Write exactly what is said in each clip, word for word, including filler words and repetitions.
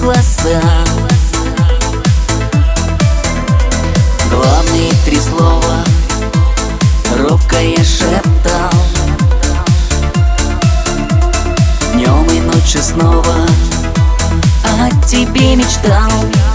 глаза. Главные три слова робко я шептал. Днем и ночью снова о тебе мечтал.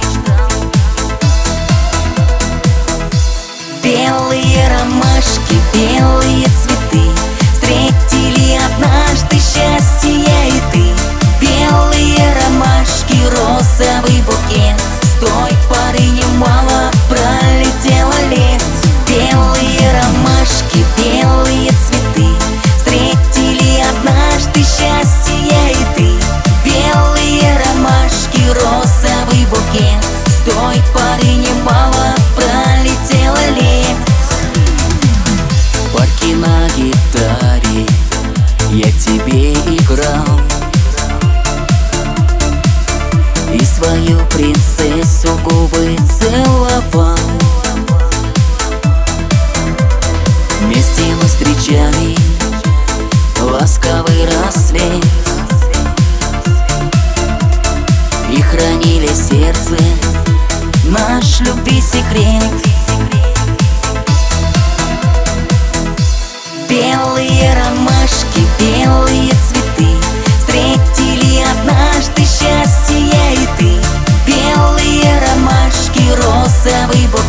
Белые ромашки, белые цветы встретили однажды счастье я и ты. Белые ромашки, розовый букет, с той поры немало пролетело лет. Белые ромашки, белые цветы встретили однажды счастье я и ты. Белые ромашки, розовый букет, с той поры немало пролетело лет. В парке на гитаре я тебе играл и свою принцессу губы целовал. Вместе мы встречали ласковый рассвет и хранили в сердце наш любви секрет. Белые ромашки, белые цветы встретили однажды счастье я и ты. Белые ромашки, розовый букет,